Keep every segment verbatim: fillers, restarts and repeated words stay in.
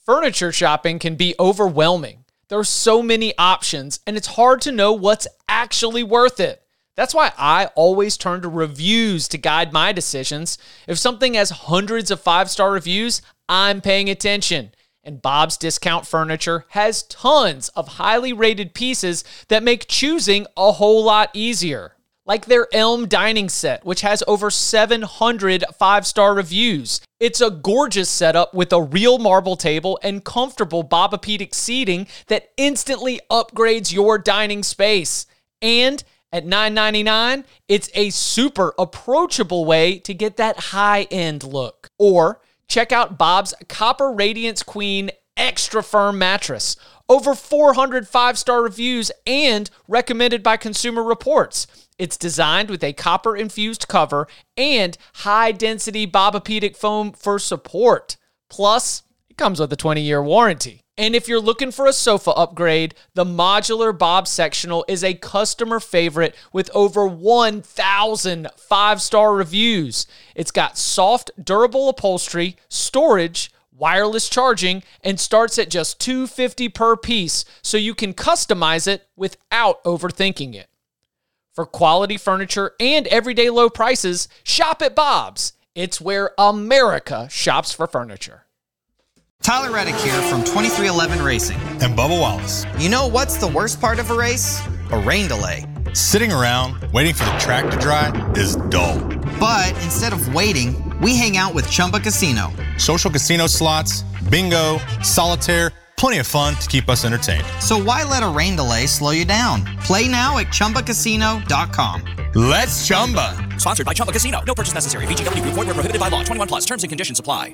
Furniture shopping can be overwhelming. There are so many options, and it's hard to know what's actually worth it. That's why I always turn to reviews to guide my decisions. If something has hundreds of five-star reviews, I'm paying attention. And Bob's Discount Furniture has tons of highly rated pieces that make choosing a whole lot easier. Like their Elm dining set, which has over seven hundred five-star reviews. It's a gorgeous setup with a real marble table and comfortable Bobapedic seating that instantly upgrades your dining space. And at nine ninety-nine, it's a super approachable way to get that high-end look. Or check out Bob's Copper Radiance Queen Extra Firm Mattress. Over four hundred five-star reviews and recommended by Consumer Reports. It's designed with a copper-infused cover and high-density Bobapedic foam for support. Plus, it comes with a twenty-year warranty. And if you're looking for a sofa upgrade, the modular Bob Sectional is a customer favorite with over one thousand five-star reviews. It's got soft, durable upholstery, storage, wireless charging, and starts at just two hundred fifty dollars per piece, so you can customize it without overthinking it. For quality furniture and everyday low prices, shop at Bob's. It's where America shops for furniture. Tyler Reddick here from twenty-three eleven Racing. And Bubba Wallace. You know what's the worst part of a race? A rain delay. Sitting around waiting for the track to dry is dull. But instead of waiting, we hang out with Chumba Casino. Social casino slots, bingo, solitaire, plenty of fun to keep us entertained. So why let a rain delay slow you down? Play now at Chumba Casino dot com. Let's Chumba. Sponsored by Chumba Casino. No purchase necessary. V G W Group. Void where prohibited by law. twenty-one plus. Terms and conditions apply.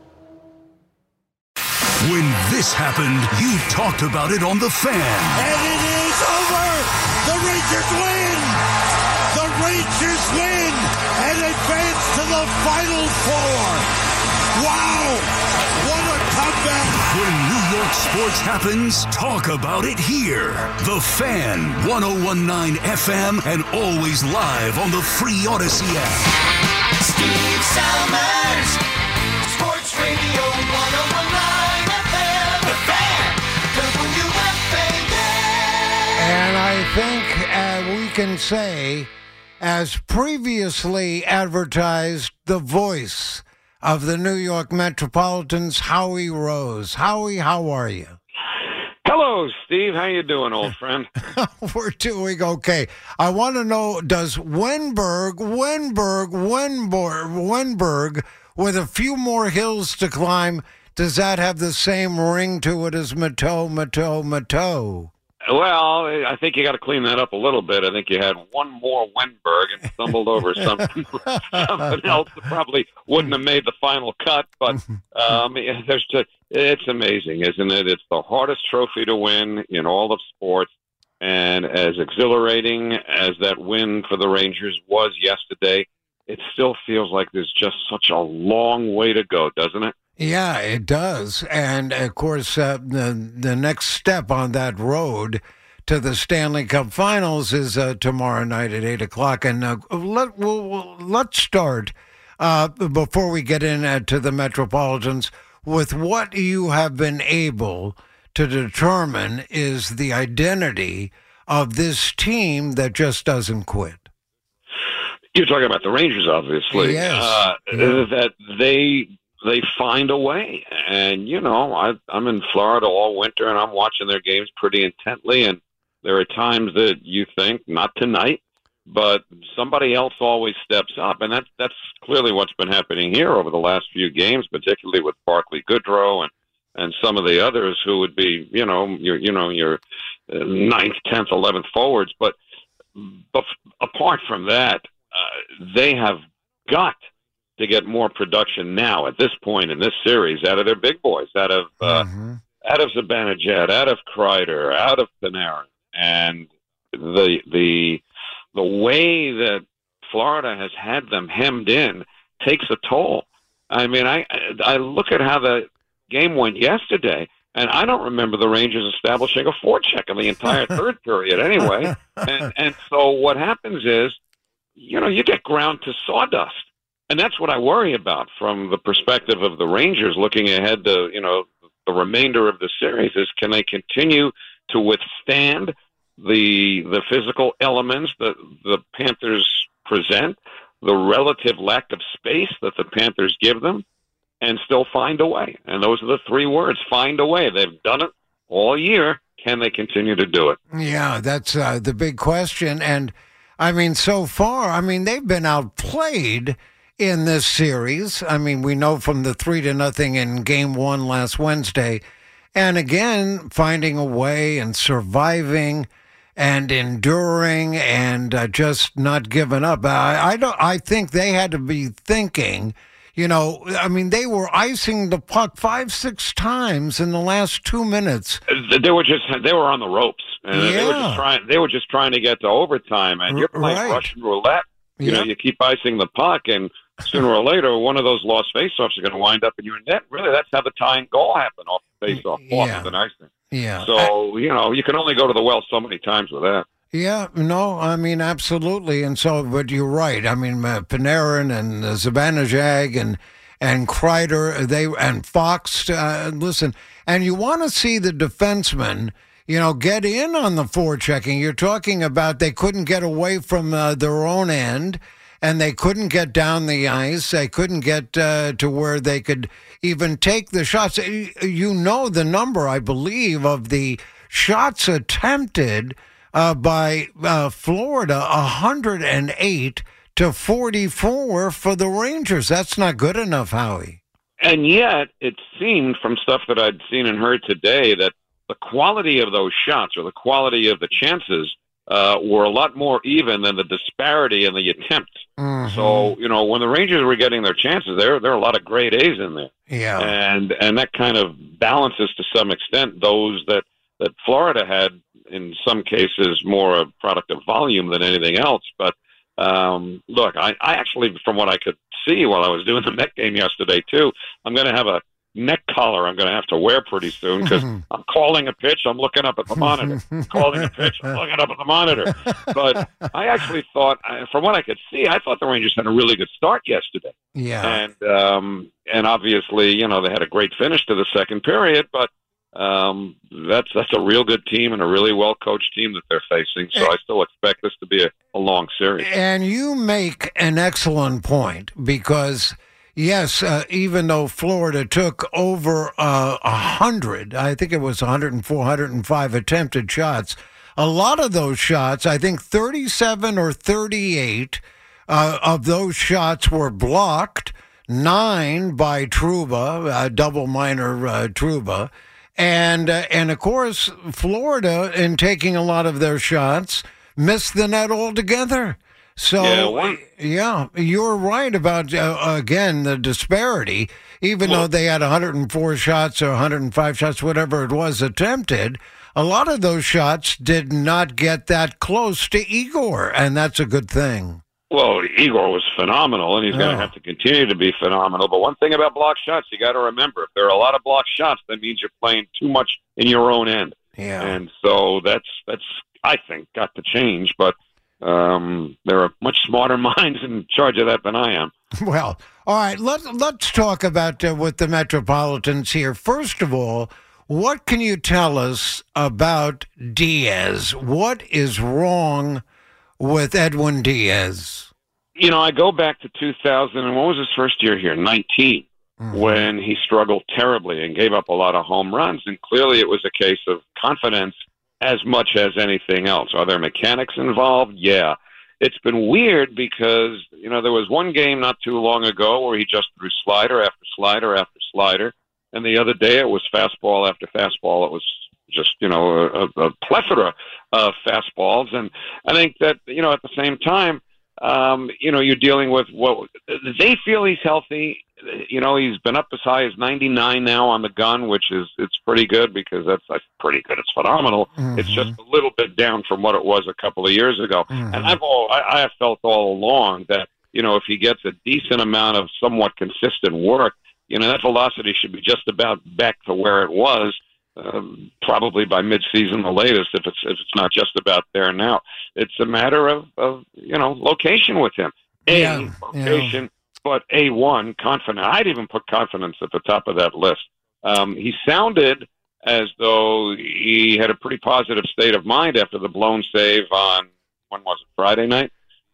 When this happened, you talked about it on The Fan. And it is over! The Rangers win! The Rangers win and advance to the Final Four! Wow! What a comeback! When New York sports happens, talk about it here. The Fan, one oh one point nine F M, and always live on the free Odyssey app. Steve Salmers, Sports Radio one oh one point nine F M, The Fan, W F A N. And I think uh, we can say, as previously advertised, the voice of the New York Metropolitans, Howie Rose. Howie, how are you? Hello, Steve. How you doing, old friend? We're doing okay. I want to know, does Wenberg, Wenberg, Wenberg, Wenberg, with a few more hills to climb, does that have the same ring to it as Mateau, Mateau, Mateau? Well, I think you got to clean that up a little bit. I think you had one more Wenberg and stumbled over something, something else that probably wouldn't have made the final cut. But um, there's just, it's amazing, isn't it? It's the hardest trophy to win in all of sports. And as exhilarating as that win for the Rangers was yesterday, it still feels like there's just such a long way to go, doesn't it? Yeah, it does. And, of course, uh, the, the next step on that road to the Stanley Cup Finals is uh, tomorrow night at eight o'clock. And uh, let, we'll, we'll, let's start, uh, before we get into the Metropolitans, with what you have been able to determine is the identity of this team that just doesn't quit. You're talking about the Rangers, obviously. Yes. Uh, yeah. That they... They find a way, and you know, I, I'm in Florida all winter, and I'm watching their games pretty intently. And there are times that you think, not tonight, but somebody else always steps up, and that's that's clearly what's been happening here over the last few games, particularly with Barclay Goodrow and and some of the others who would be, you know, your you know your ninth, tenth, eleventh forwards. But but apart from that, uh, they have got to get more production now at this point in this series out of their big boys, out of uh, mm-hmm. out of Zibanejad, out of Kreider, out of Panarin, and the the the way that Florida has had them hemmed in takes a toll. I mean, I I look at how the game went yesterday, and I don't remember the Rangers establishing a forecheck in the entire third period anyway. And and so what happens is, you know, you get ground to sawdust. And that's what I worry about from the perspective of the Rangers looking ahead to, you know, the remainder of the series is, can they continue to withstand the the physical elements that the Panthers present, the relative lack of space that the Panthers give them, and still find a way? And those are the three words: find a way. They've done it all year. Can they continue to do it? Yeah, that's uh, the big question. And I mean, so far, I mean, they've been outplayed in this series. I mean, we know from the three to nothing in game one last Wednesday. And again, finding a way and surviving and enduring and uh, just not giving up. I, I don't. I think they had to be thinking, you know, I mean, they were icing the puck five, six times in the last two minutes. They were just they were on the ropes, and Yeah. they were just trying. They were just trying to get to overtime, and you're playing Right. Russian roulette. You know, Yep. you keep icing the puck, and sooner or later, one of those lost faceoffs are going to wind up in your net. Really, that's how the tying goal happened, off the faceoff, Yeah. off of an icing. Yeah. So, you know, you can only go to the well so many times with that. Yeah, no, I mean, absolutely. And so, but you're right. I mean, uh, Panarin and uh, Zibanejad and and Kreider, they and Fox, uh, listen, and you want to see the defensemen, you know, get in on the forechecking. You're talking about they couldn't get away from uh, their own end, and they couldn't get down the ice. They couldn't get uh, to where they could even take the shots. You know the number, I believe, of the shots attempted uh, by uh, Florida, one hundred eight to forty-four for the Rangers. That's not good enough, Howie. And yet, it seemed from stuff that I'd seen and heard today that the quality of those shots, or the quality of the chances, uh, were a lot more even than the disparity in the attempt. Mm-hmm. So, you know, when the Rangers were getting their chances, there there are a lot of grade A's in there. Yeah. And and that kind of balances to some extent those that, that Florida had, in some cases, more a product of volume than anything else. But um, look, I, I actually, from what I could see while I was doing the Met game yesterday, too, I'm going to have a neck collar I'm going to have to wear pretty soon, because I'm calling a pitch, I'm looking up at the monitor. Calling a pitch, I'm looking up at the monitor. But I actually thought, I- from what I could see, I thought the Rangers had a really good start yesterday. Yeah. And um, and obviously, you know, they had a great finish to the second period, but um, that's that's a real good team and a really well-coached team that they're facing. So I still expect this to be a, a long series. And you make an excellent point, because, yes, uh, even though Florida took over uh, one hundred, I think it was one hundred four, one hundred five attempted shots, a lot of those shots, I think thirty-seven or thirty-eight uh, of those shots were blocked, nine by Trouba, uh, double minor uh, Trouba. And, uh, and of course, Florida, in taking a lot of their shots, missed the net altogether. So, Yeah, one- yeah, you're right about, uh, again, the disparity. Even Well- though they had one hundred four shots or one hundred five shots, whatever it was, attempted, a lot of those shots did not get that close to Igor, and that's a good thing. Well, Igor was phenomenal, and he's going Oh. to have to continue to be phenomenal. But one thing about block shots, you got to remember, if there are a lot of block shots, that means you're playing too much in your own end. Yeah. And so that's, that's I think, got to change. But um, there are much smarter minds in charge of that than I am. Well, all right, let, let's talk about uh, with the Metropolitans here. First of all, what can you tell us about Diaz? What is wrong with Edwin Diaz? You know, I go back to two thousand, and what was his first year here? nineteen, when he struggled terribly and gave up a lot of home runs. And clearly it was a case of confidence as much as anything else. Are there mechanics involved? Yeah. It's been weird because, you know, there was one game not too long ago where he just threw slider after slider after slider. And the other day it was fastball after fastball. It was just, you know, a, a plethora of fastballs. And I think that, you know, at the same time, um, you know, you're dealing with what they feel he's healthy. You know, he's been up as high as ninety-nine now on the gun, which is, it's pretty good, because that's, that's pretty good. It's phenomenal. Mm-hmm. It's just a little bit down from what it was a couple of years ago. Mm-hmm. And I've all, I, I have felt all along that, you know, if he gets a decent amount of somewhat consistent work, you know, that velocity should be just about back to where it was, um, probably by midseason the latest, if it's if it's not just about there now. It's a matter of, of you know, location with him. A, Yeah, location, but A one, confidence. I'd even put confidence at the top of that list. Um, he sounded as though he had a pretty positive state of mind after the blown save on, when was it, Friday night?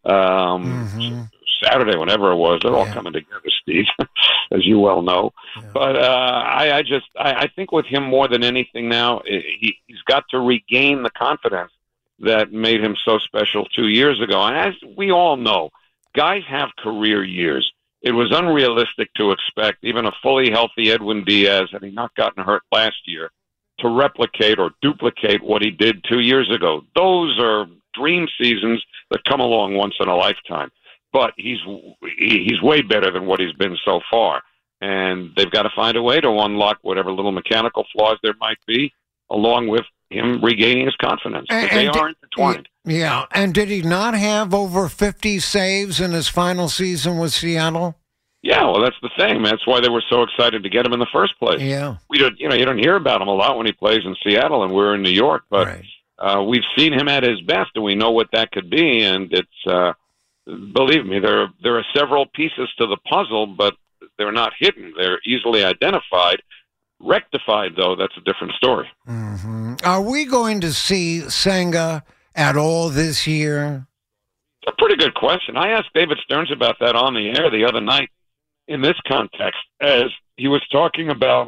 Um, Mm-hmm. Saturday, whenever it was. They're all Yeah. coming together, Steve, as you well know. Yeah. But uh, I, I just, I, I think with him more than anything now, he, he's got to regain the confidence that made him so special two years ago. And as we all know, guys have career years. It was unrealistic to expect even a fully healthy Edwin Diaz, had he not gotten hurt last year, to replicate or duplicate what he did two years ago. Those are dream seasons that come along once in a lifetime. But he's he's way better than what he's been so far. And they've got to find a way to unlock whatever little mechanical flaws there might be, along with him regaining his confidence. And- they and are intertwined. Yeah, and did he not have over fifty saves in his final season with Seattle? Yeah, well, that's the thing. That's why they were so excited to get him in the first place. Yeah. We don't, you know, you don't hear about him a lot when he plays in Seattle, and we're in New York. But Right. uh, we've seen him at his best, and we know what that could be. And it's, uh, believe me, there there are several pieces to the puzzle, but they're not hidden. They're easily identified. Rectified, though, that's a different story. hmm Are we going to see Senga at all this year? It's a pretty good question. I asked David Stearns about that on the air the other night in this context, as he was talking about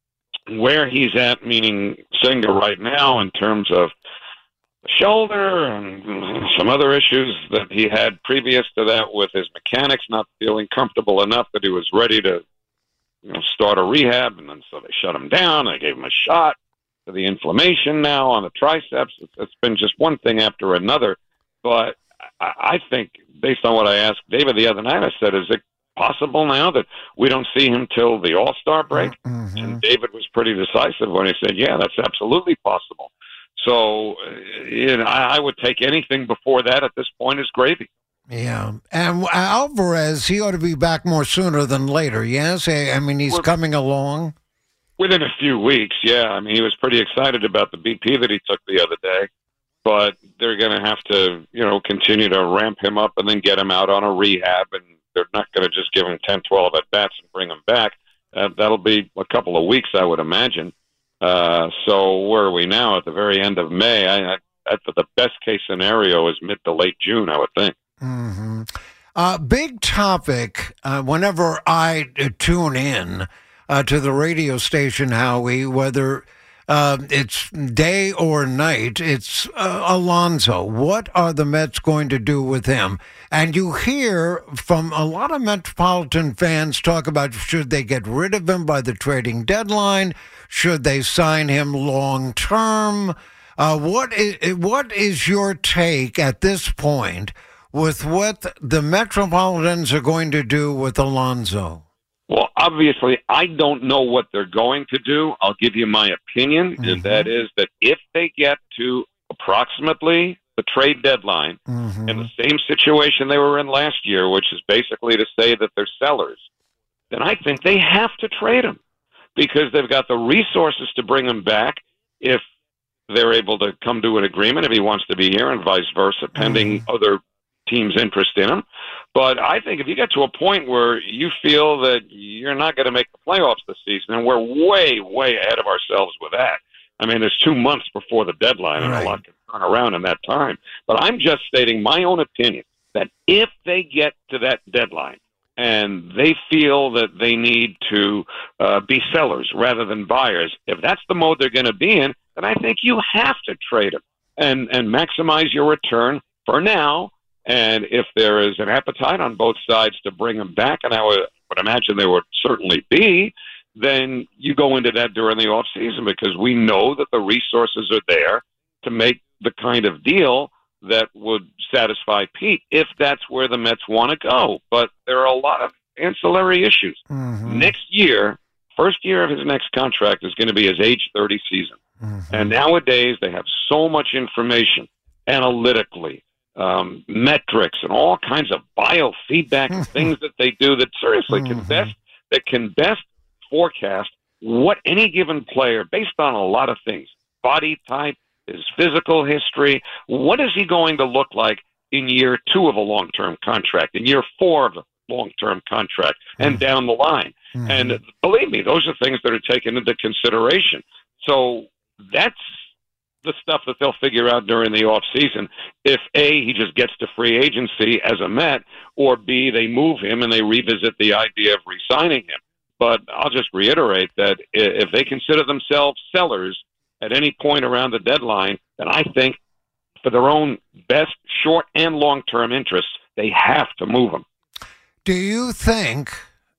where he's at, meaning Senga right now, in terms of the shoulder and some other issues that he had previous to that with his mechanics not feeling comfortable enough that he was ready to, you know, start a rehab, and then so they shut him down. They gave him a shot for the inflammation now on the triceps. It's, it's been just one thing after another. But I, I think, based on what I asked David the other night, I said, is it possible now that we don't see him till the All-Star break? Mhm. And David was pretty decisive when he said, yeah, that's absolutely possible. So, uh, you know, I, I would take anything before that at this point as gravy. Yeah. And Alvarez, he ought to be back more sooner than later, yes? I I mean, he's Well- coming along. Within a few weeks, yeah. I mean, he was pretty excited about the B P that he took the other day, but they're going to have to, you know, continue to ramp him up and then get him out on a rehab, and they're not going to just give him ten, twelve at-bats and bring him back. Uh, that'll be a couple of weeks, I would imagine. Uh, so where are we now? At the very end of May, I, I, I, the best-case scenario is mid to late June, I would think. hmm Uh, big topic uh, whenever I uh, tune in uh, to the radio station, Howie, whether uh, it's day or night, it's uh, Alonso. What are the Mets going to do with him? And you hear from a lot of Metropolitan fans talk about, should they get rid of him by the trading deadline? Should they sign him long term? Uh, what is, what is your take at this point with what the Metropolitans are going to do with Alonso? Well, obviously, I don't know what they're going to do. I'll give you my opinion, Mhm. and that is that if they get to approximately the trade deadline Mhm. in the same situation they were in last year, which is basically to say that they're sellers, then I think they have to trade him because they've got the resources to bring him back if they're able to come to an agreement, if he wants to be here, and vice versa, pending other teams' interest in him. But I think if you get to a point where you feel that you're not going to make the playoffs this season, and we're way, way ahead of ourselves with that. I mean, there's two months before the deadline, and Right. a lot can turn around in that time. But I'm just stating my own opinion that if they get to that deadline and they feel that they need to uh, be sellers rather than buyers, if that's the mode they're going to be in, then I think you have to trade them and, and maximize your return for now. And if there is an appetite on both sides to bring them back, and I would, would imagine there would certainly be, then you go into that during the off season because we know that the resources are there to make the kind of deal that would satisfy Pete if that's where the Mets want to go. But there are a lot of ancillary issues. Mhm. Next year, first year of his next contract is going to be his age thirty season. Mhm. And nowadays they have so much information analytically, um, metrics, and all kinds of biofeedback and things that they do that seriously can Mhm. best that can best forecast what any given player, based on a lot of things, body type, his physical history, what is he going to look like in year two of a long-term contract, in year four of a long-term contract, and down the line. Mm-hmm. And believe me, those are things that are taken into consideration. So that's the stuff that they'll figure out during the off season. If A, he just gets to free agency as a Met, or B, they move him and they revisit the idea of re-signing him. But I'll just reiterate that if they consider themselves sellers at any point around the deadline, then I think for their own best short and long-term interests, they have to move him. Do you think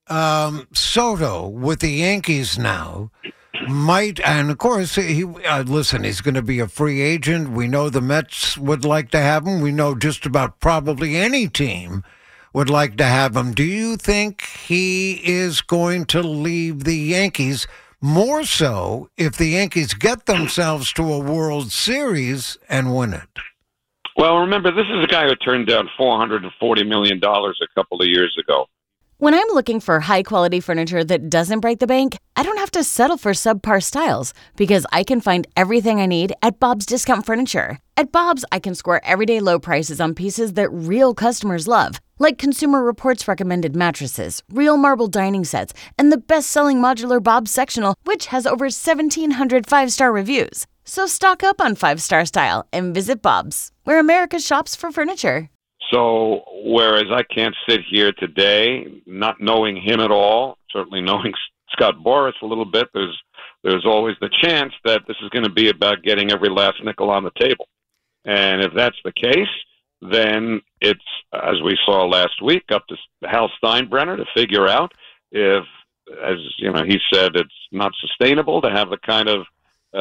um, Soto with the Yankees now might, and of course, he uh, listen, he's going to be a free agent. We know the Mets would like to have him. We know just about probably any team would like to have him. Do you think he is going to leave the Yankees, more so if the Yankees get themselves to a World Series and win it? Well, remember, this is a guy who turned down four hundred forty million dollars a couple of years ago. When I'm looking for high-quality furniture that doesn't break the bank, I don't have to settle for subpar styles because I can find everything I need at Bob's Discount Furniture. At Bob's, I can score everyday low prices on pieces that real customers love, like Consumer Reports recommended mattresses, real marble dining sets, and the best-selling modular Bob's Sectional, which has over seventeen hundred five-star reviews. So stock up on five-star style and visit Bob's, where America shops for furniture. So whereas I can't sit here today not knowing him at all, certainly knowing Scott Boras a little bit, there's there's always the chance that this is going to be about getting every last nickel on the table. And if that's the case, then it's, as we saw last week, up to Hal Steinbrenner to figure out if, as you know, he said, it's not sustainable to have the kind of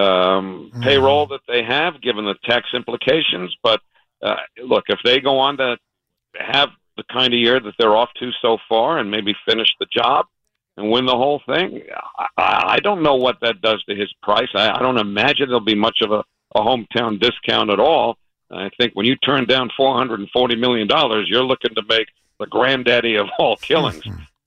um, mm. payroll that they have, given the tax implications. But uh, look, if they go on to have the kind of year that they're off to so far and maybe finish the job and win the whole thing, I, I don't know what that does to his price. I, I don't imagine there'll be much of a, a hometown discount at all. I think when you turn down four hundred forty million dollars, you're looking to make the granddaddy of all killings.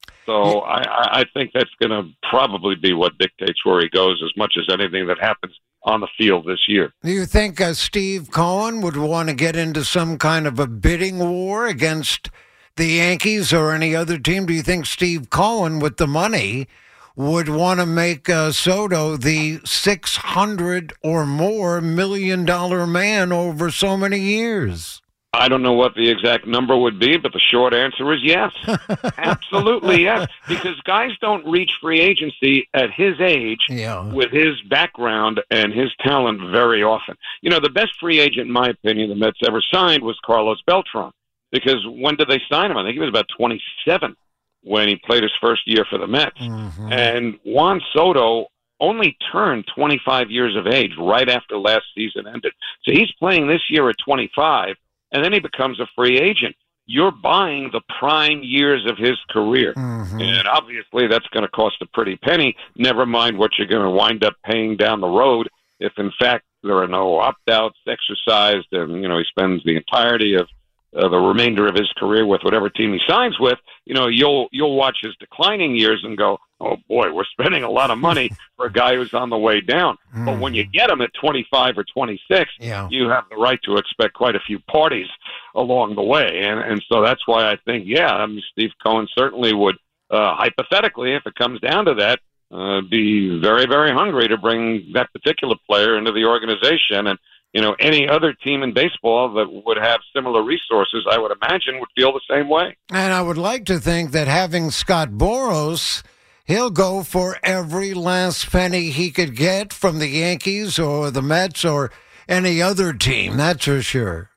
So I, I think that's going to probably be what dictates where he goes as much as anything that happens on the field this year. Do you think uh, Steve Cohen would want to get into some kind of a bidding war against the Yankees or any other team? Do you think Steve Cohen, with the money, would want to make uh, Soto the six hundred or more million dollar man over so many years? I don't know what the exact number would be, but the short answer is yes. Absolutely yes. Because guys don't reach free agency at his age yeah. with his background and his talent very often. You know, the best free agent, in my opinion, the Mets ever signed was Carlos Beltran. Because when did they sign him? I think he was about twenty-seven when he played his first year for the Mets. Mm-hmm. And Juan Soto only turned twenty-five years of age right after last season ended. So he's playing this year at twenty-five, and then he becomes a free agent. You're buying the prime years of his career. Mm-hmm. And obviously that's going to cost a pretty penny, never mind what you're going to wind up paying down the road if, in fact, there are no opt-outs exercised and, you know, he spends the entirety of Uh, the remainder of his career with whatever team he signs with. You know, you'll you'll watch his declining years and go, oh boy, we're spending a lot of money for a guy who's on the way down. Mm. But when you get him at twenty-five or twenty-six, yeah. you have the right to expect quite a few parties along the way. And and so that's why I think, yeah, I mean, Steve Cohen certainly would, uh, hypothetically, if it comes down to that, uh, be very, very hungry to bring that particular player into the organization. And you know, any other team in baseball that would have similar resources, I would imagine, would feel the same way. And I would like to think that having Scott Boras, he'll go for every last penny he could get from the Yankees or the Mets or any other team, that's for sure.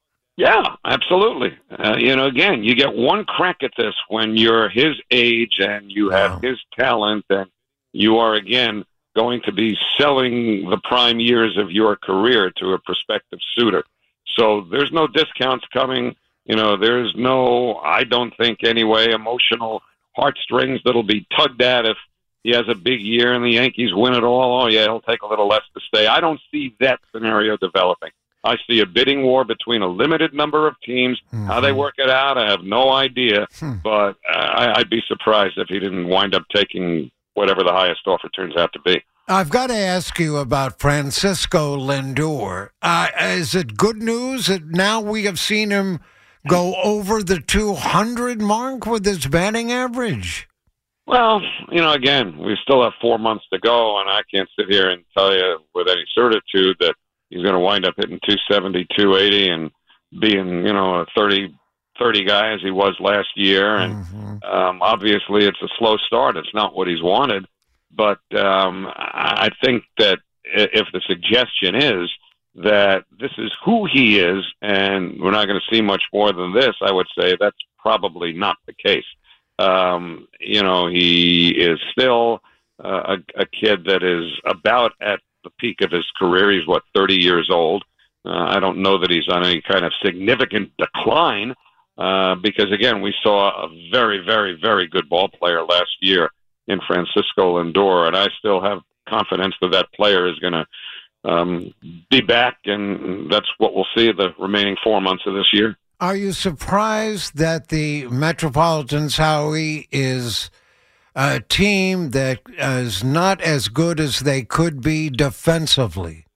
Yeah, absolutely. Uh, you know, again, you get one crack at this when you're his age and you have wow. his talent, and you are, again, going to be selling the prime years of your career to a prospective suitor. So there's no discounts coming. You know, there's no, I don't think anyway, emotional heartstrings that'll be tugged at if he has a big year and the Yankees win it all. Oh, yeah, he'll take a little less to stay. I don't see that scenario developing. I see a bidding war between a limited number of teams. Mm-hmm. How they work it out, I have no idea. Hmm. But uh, I'd be surprised if he didn't wind up taking whatever the highest offer turns out to be. I've got to ask you about Francisco Lindor. Uh, is it good news that now we have seen him go over the two hundred mark with his batting average? Well, you know, again, we still have four months to go, and I can't sit here and tell you with any certitude that he's going to wind up hitting two seventy, two eighty, and being, you know, a thirty, thirty guy as he was last year. And Mm-hmm. um, obviously, it's a slow start. It's not what he's wanted. But um, I think that if the suggestion is that this is who he is, and we're not going to see much more than this, I would say that's probably not the case. Um, you know, he is still uh, a, a kid that is about at the peak of his career. He's, what, thirty years old. Uh, I don't know that he's on any kind of significant decline uh, because, again, we saw a very, very, very good ball player last year in Francisco Lindor, and I still have confidence that that player is going to um, be back, and that's what we'll see the remaining four months of this year. Are you surprised that the Metropolitans, Howie, is a team that is not as good as they could be defensively?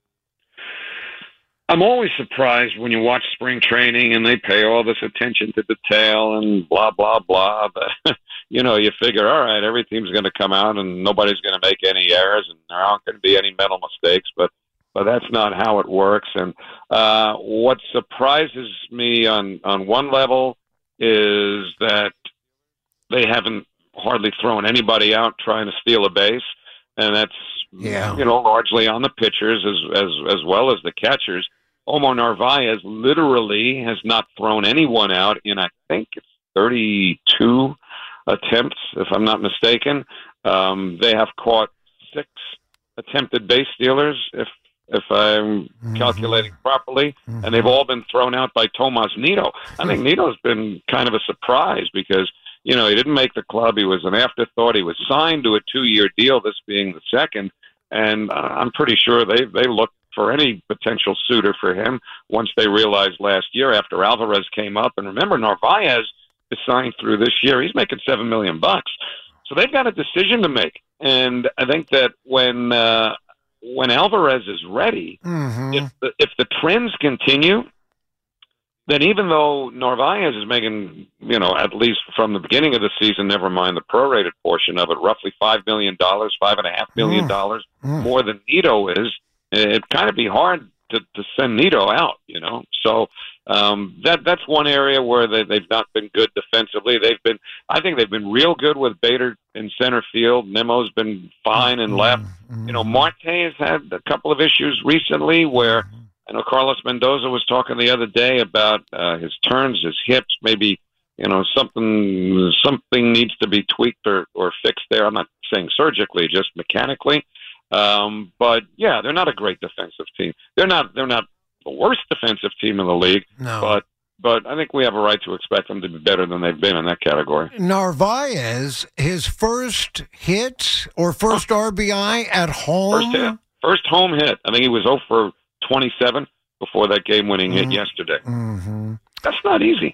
I'm always surprised when you watch spring training and they pay all this attention to detail and blah, blah, blah. But, you know, you figure, all right, every team's going to come out and nobody's going to make any errors and there aren't going to be any mental mistakes. But But that's not how it works. And uh, what surprises me on, on one level is that they haven't hardly thrown anybody out trying to steal a base. And that's, yeah. you know, largely on the pitchers as, as, as well as the catchers. Omar Narvaez literally has not thrown anyone out in, I think it's thirty-two attempts, if I'm not mistaken. Um, they have caught six attempted base stealers, if if I'm Mm-hmm. calculating properly, Mm-hmm. and they've all been thrown out by Tomas Nido. I think Nido's been kind of a surprise because, you know, he didn't make the club. He was an afterthought. He was signed to a two-year deal, this being the second, and uh, I'm pretty sure they they looked for any potential suitor for him once they realized last year after Alvarez came up. And remember, Narvaez is signed through this year. He's making seven million bucks. So they've got a decision to make. And I think that when uh, when Alvarez is ready, Mm-hmm. if the, if the trends continue, then even though Narvaez is making, you know, at least from the beginning of the season, never mind the prorated portion of it, roughly five million dollars, five and a half million dollars Mm. more than Nido is, it'd kind of be hard to, to send Nido out, you know. So um, that that's one area where they, they've not been good defensively. They've been, I think they've been real good with Bader in center field. Nemo's been fine in left. Mm-hmm. You know, Marte has had a couple of issues recently where I know Carlos Mendoza was talking the other day about uh, his turns, his hips, maybe, you know, something something needs to be tweaked or, or fixed there. I'm not saying surgically, just mechanically. Um, but yeah, they're not a great defensive team. They're not they're not the worst defensive team in the league, No. but but I think we have a right to expect them to be better than they've been in that category. Narvaez, his first hit or first R B I at home? First hit, first home hit. I think he was oh for twenty-seven before that game-winning hit yesterday. Mm-hmm. That's not easy.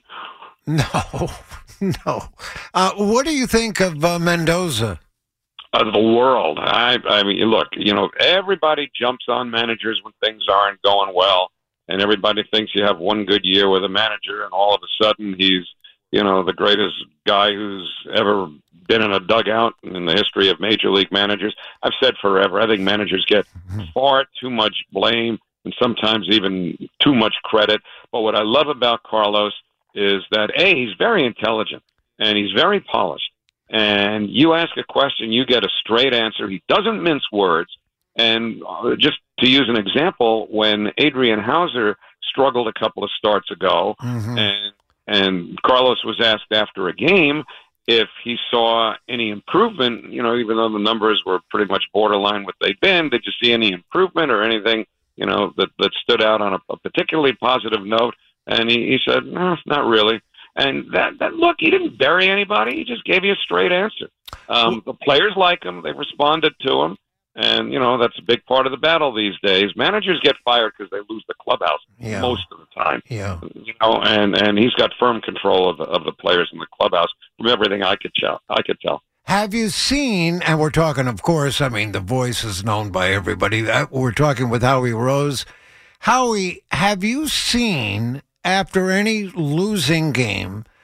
No, no. Uh, what do you think of uh, Mendoza? Of the world. I, I mean, look, you know, everybody jumps on managers when things aren't going well, and everybody thinks you have one good year with a manager, and all of a sudden he's, you know, the greatest guy who's ever been in a dugout in the history of major league managers. I've said forever, I think managers get far too much blame and sometimes even too much credit. But what I love about Carlos is that, A, he's very intelligent, and he's very polished. And you ask a question, you get a straight answer. He doesn't mince words. And uh, just to use an example, when Adrian Hauser struggled a couple of starts ago, Mm-hmm. and and Carlos was asked after a game if he saw any improvement, you know, even though the numbers were pretty much borderline what they'd been, did you see any improvement or anything, you know, that, that stood out on a, a particularly positive note? And he, he said, no, not really. And that, that, look, he didn't bury anybody. He just gave you a straight answer. Um, the players like him. They responded to him. And, you know, that's a big part of the battle these days. Managers get fired because they lose the clubhouse Yeah. most of the time. Yeah. You know, and, and he's got firm control of the, of the players in the clubhouse from everything I could tell. I could tell. Have you seen, and we're talking, of course, I mean, the voice is known by everybody. Uh, We're talking with Howie Rose. Howie, have you seen, after any losing game,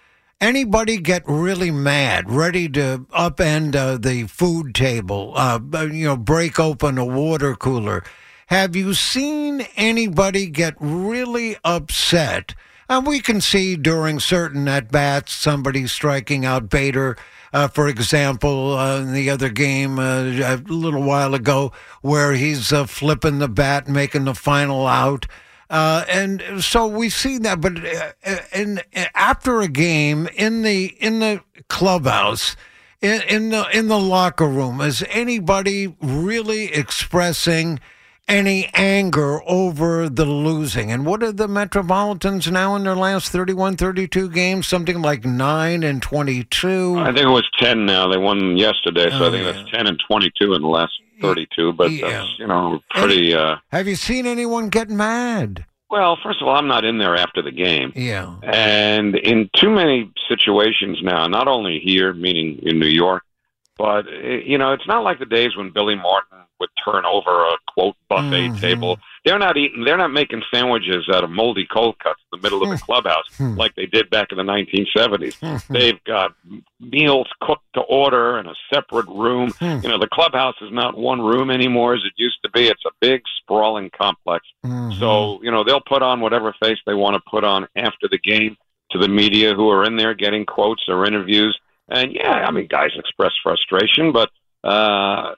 anybody get really mad, ready to upend uh, the food table, uh, you know, break open a water cooler? Have you seen anybody get really upset? And we can see during certain at-bats, somebody striking out Bader, uh, for example, uh, in the other game uh, a little while ago, where he's uh, flipping the bat, making the final out. Uh, and so we see that, but uh, in, after a game in the in the clubhouse, in, in the in the locker room, is anybody really expressing any anger over the losing? And what are the Metropolitans now in their last thirty-one, thirty-two games? Something like nine and twenty-two. I think it was ten now. They won yesterday, so Oh, I think yeah. that's ten and twenty-two in the last thirty-two. But Yeah. that's, you know, pretty. Uh, Have you seen anyone get mad? well, first of all, I'm not in there after the game. Yeah. And in too many situations now, not only here, meaning in New York, but, eh, you know, it's not like the days when Billy Martin would turn over a, quote, buffet Mhm. table. They're not eating, they're not making sandwiches out of moldy cold cuts in the middle of the clubhouse like they did back in the nineteen seventies. They've got meals cooked to order in a separate room. You know, the clubhouse is not one room anymore as it used to be. It's a big, sprawling complex. So, you know, they'll put on whatever face they want to put on after the game to the media who are in there getting quotes or interviews. And, yeah, I mean, guys express frustration, but uh,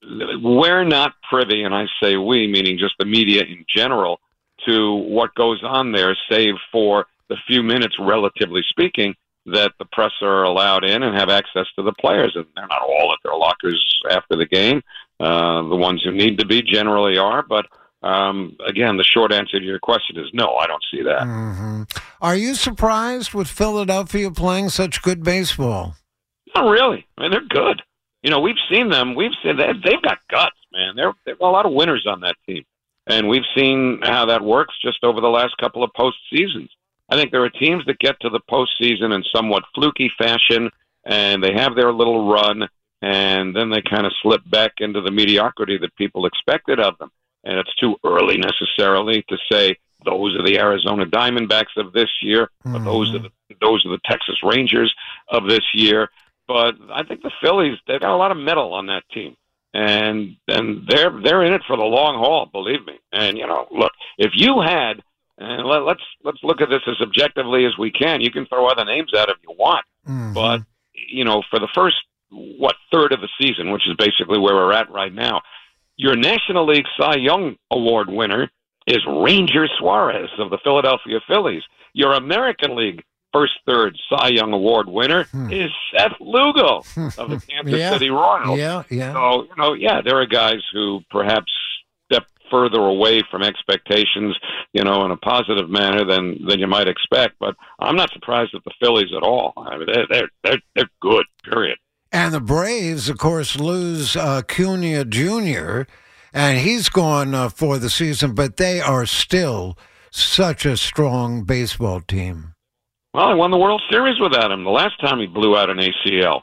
we're not privy, and I say we, meaning just the media in general, to what goes on there, save for the few minutes, relatively speaking, that the press are allowed in and have access to the players. And they're not all at their lockers after the game. Uh, the ones who need to be generally are, but Um, again, the short answer to your question is no, I don't see that. Mm-hmm. Are you surprised with Philadelphia playing such good baseball? Not really. I mean, they're good. You know, we've seen them. We've seen that they've got guts, man. There there are a lot of winners on that team, and we've seen how that works just over the last couple of postseasons. I think there are teams that get to the postseason in somewhat fluky fashion, and they have their little run, and then they kind of slip back into the mediocrity that people expected of them. And it's too early necessarily to say those are the Arizona Diamondbacks of this year, or those are the those are the Texas Rangers of this year. But I think the Phillies, they've got a lot of metal on that team, and and they're they're in it for the long haul, believe me. And you know, look, if you had, and let, let's let's look at this as objectively as we can. You can throw other names out if you want, Mm-hmm. but you know, for the first what third of the season, which is basically where we're at right now. Your National League Cy Young Award winner is Ranger Suarez of the Philadelphia Phillies. Your American League first third Cy Young Award winner Hmm. is Seth Lugo of the Kansas Yeah. City Royals. Yeah, yeah. So, you know, yeah, there are guys who perhaps step further away from expectations, you know, in a positive manner than, than you might expect. But I'm not surprised at the Phillies at all. I mean, they're, they're, they're, they're good, period. And the Braves, of course, lose uh, Cunha Junior, and he's gone uh, for the season, but they are still such a strong baseball team. Well, I won the World Series without him the last time he blew out an A C L.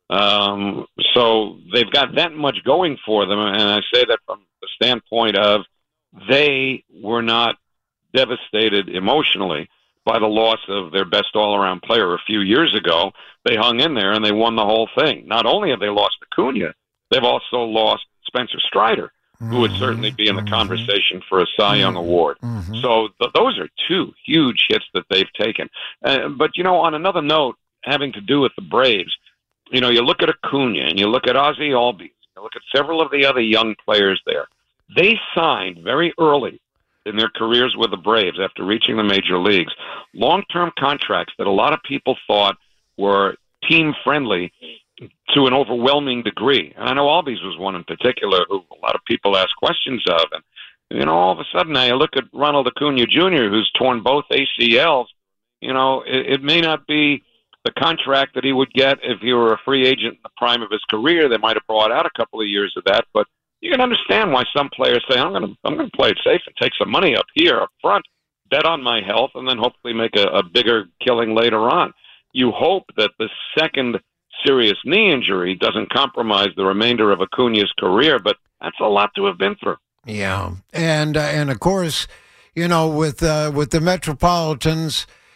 Um, so they've got that much going for them, and I say that from the standpoint of they were not devastated emotionally by the loss of their best all-around player a few years ago. They hung in there, and they won the whole thing. Not only have they lost Acuna, they've also lost Spencer Strider, who would certainly be in the conversation for a Cy Young Award. So th- those are two huge hits that they've taken. Uh, but, you know, on another note, having to do with the Braves, you know, you look at Acuna and you look at Ozzie Albies, you look at several of the other young players there. They signed very early in their careers with the Braves after reaching the major leagues, long-term contracts that a lot of people thought were team-friendly to an overwhelming degree. And I know Albies was one in particular who a lot of people ask questions of. And, you know, all of a sudden now you look at Ronald Acuna Junior, who's torn both A C Ls. You know, it, it may not be the contract that he would get if he were a free agent in the prime of his career. They might have brought out a couple of years of that, but you can understand why some players say, I'm going to I'm going to play it safe and take some money up here up front, bet on my health, and then hopefully make a, a bigger killing later on. You hope that the second serious knee injury doesn't compromise the remainder of Acuna's career, but that's a lot to have been through. Yeah, and uh, and of course, you know, with uh, with the Metropolitans,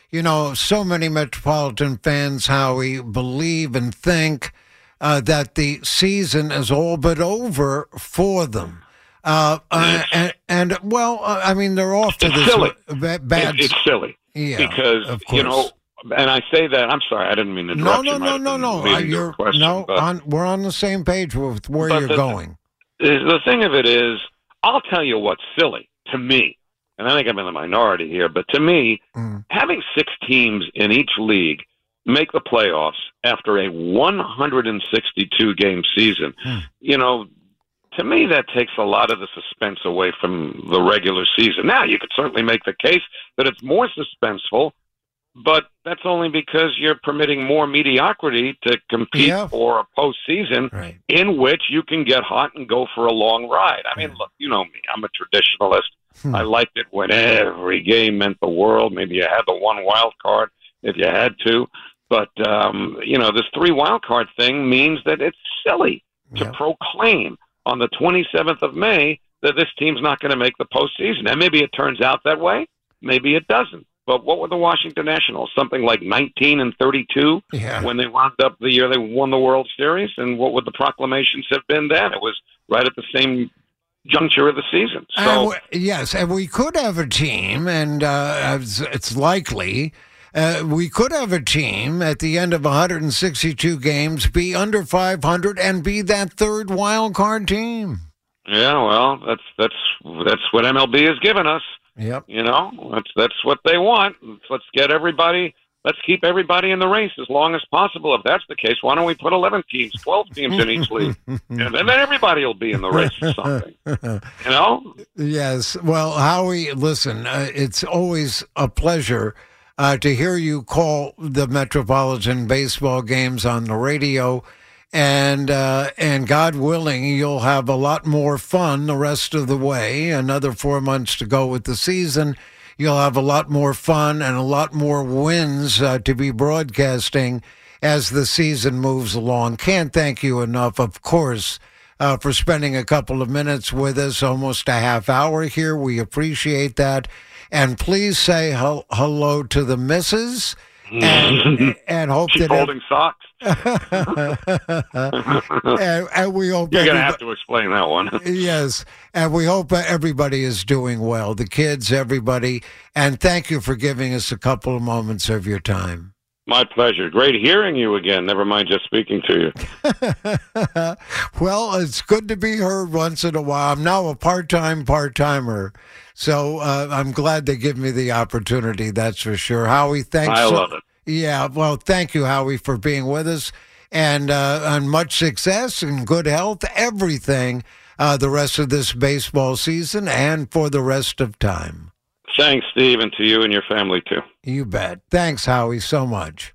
you know, so many Metropolitan fans, Howie, believe and think uh, that the season is all but over for them. Uh, uh, and, and, well, uh, I mean, they're off to It's this silly. ba- bad. It's, it's silly. Yeah, because, of you know, course. and I say that, I'm sorry, I didn't mean to No, interrupt no, you. no, Might have no, been no. leading Uh, to a You're, question, no, but- on, we're on the same page with where But you're the- going. The thing of it is, I'll tell you what's silly to me, and I think I'm in the minority here, but to me, Mm. having six teams in each league make the playoffs after a one hundred sixty-two game season, Mm. you know, to me that takes a lot of the suspense away from the regular season. Now, you could certainly make the case that it's more suspenseful, but that's only because you're permitting more mediocrity to compete Yeah. for a postseason Right. in which you can get hot and go for a long ride. I mean, look, you know me. I'm a traditionalist. Hmm. I liked it when every game meant the world. Maybe you had the one wild card if you had to. But, um, you know, this three wild card thing means that it's silly to Yep. proclaim on the twenty-seventh of May that this team's not going to make the postseason. And maybe it turns out that way. Maybe it doesn't. But what were the Washington Nationals? Something like nineteen and thirty-two Yeah. when they wound up the year they won the World Series. And what would the proclamations have been then? It was right at the same juncture of the season. And So we- yes, and we could have a team, and uh, it's, it's likely uh, we could have a team at the end of one hundred sixty-two games be under five hundred and be that third wild card team. yeah, well, that's that's that's what M L B has given us. Yep. You know, that's that's what they want. Let's get everybody. Let's keep everybody in the race as long as possible. If that's the case, why don't we put eleven teams, twelve teams in each league, and then everybody will be in the race for something. You know? Yes. Well, Howie, listen, uh, it's always a pleasure uh, to hear you call the Metropolitan baseball games on the radio. And uh, and God willing, you'll have a lot more fun the rest of the way. Another four months to go with the season. You'll have a lot more fun and a lot more wins uh, to be broadcasting as the season moves along. Can't thank you enough, of course, uh, for spending a couple of minutes with us, almost a half hour here. We appreciate that. And please say hel- hello to the missus and, and hope She's that folding socks. and, and we hope You're going to everybo- have to explain that one. Yes, and we hope uh, everybody is doing well, the kids, everybody. And thank you for giving us a couple of moments of your time. My pleasure. Great hearing you again. Never mind just speaking to you. Well, it's good to be heard once in a while. I'm now a part-time part-timer, so uh, I'm glad they give me the opportunity, that's for sure. Howie, thanks. I so- love it. Yeah, well, thank you, Howie, for being with us, and, uh, and much success and good health, everything, uh, the rest of this baseball season and for the rest of time. Thanks, Steve, and to you and your family, too. You bet. Thanks, Howie, so much.